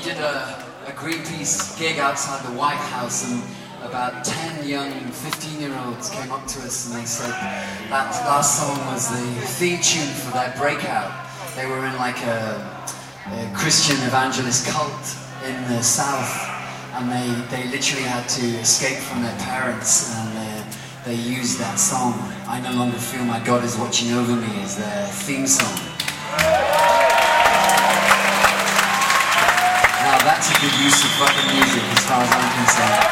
did a Greenpeace gig outside the White House, and about 10 young 15-year-olds came up to us and they said that last song was the theme tune for their breakout. They were in like a Christian evangelist cult in the South, and they literally had to escape from their parents, and they used that song, I No Longer Feel My God Is Watching Over Me, as their theme song. Now that's a good use of fucking music as far as I'm concerned.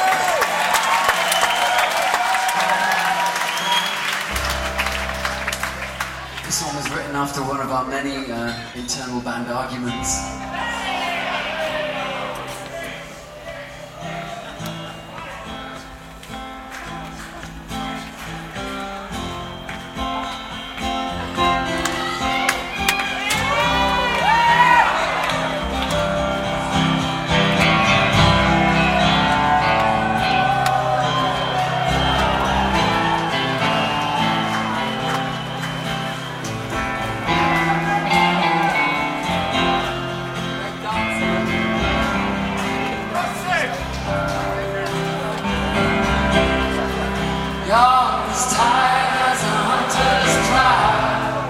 This song was written after one of our many internal band arguments. You're as tired as a hunter's cloud.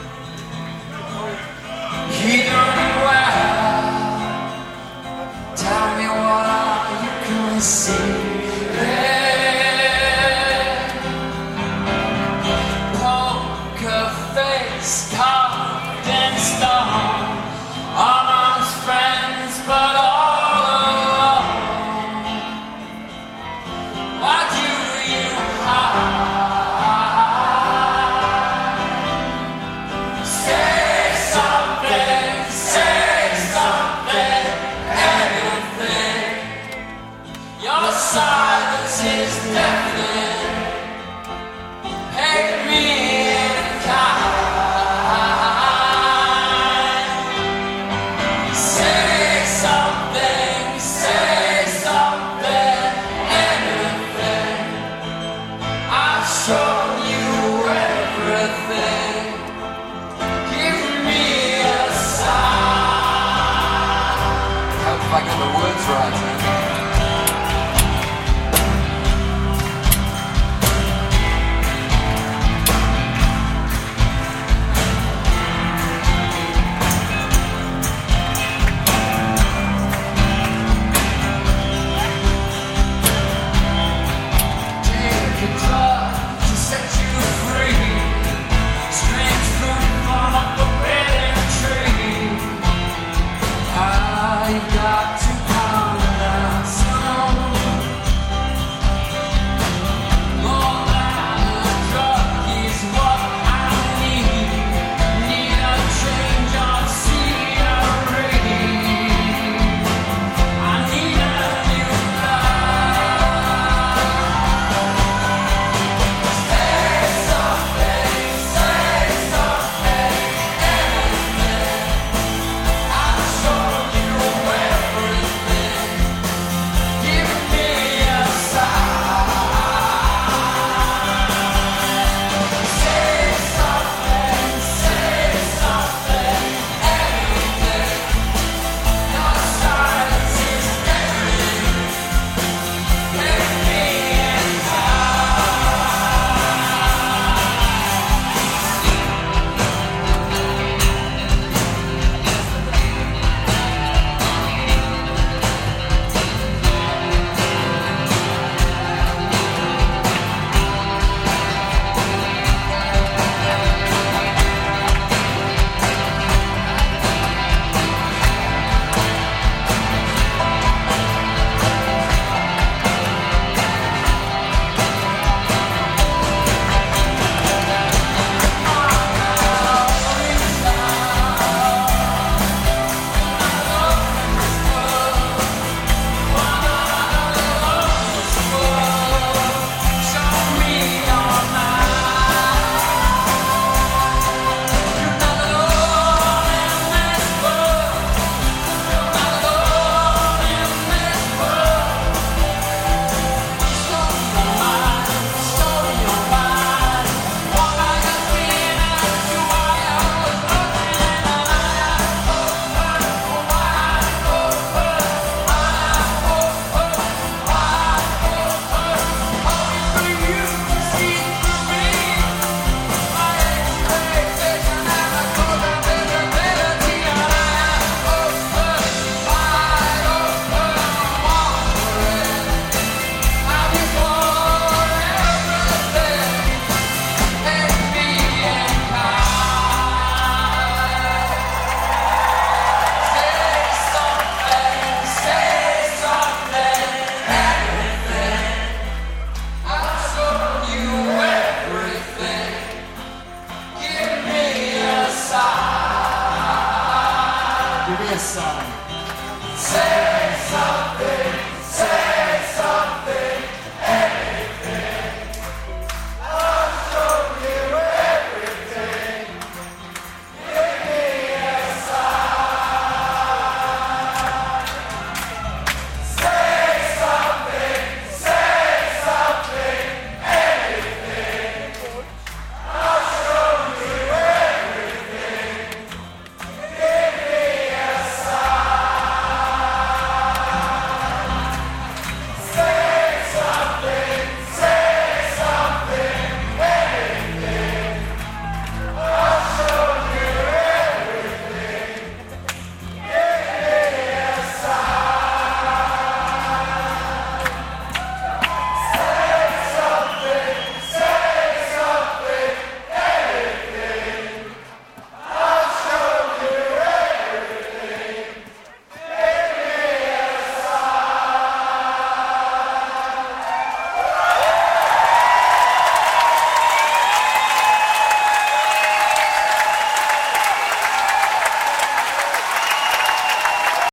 Heathing well. Tell me what are you concealing? Poker face carved in stone. Amongst friends but all alone. Why do you silence is deafening. Hate me in kind. Say something, anything. I've shown you everything. Give me a sign. Hope if I got the words right, man.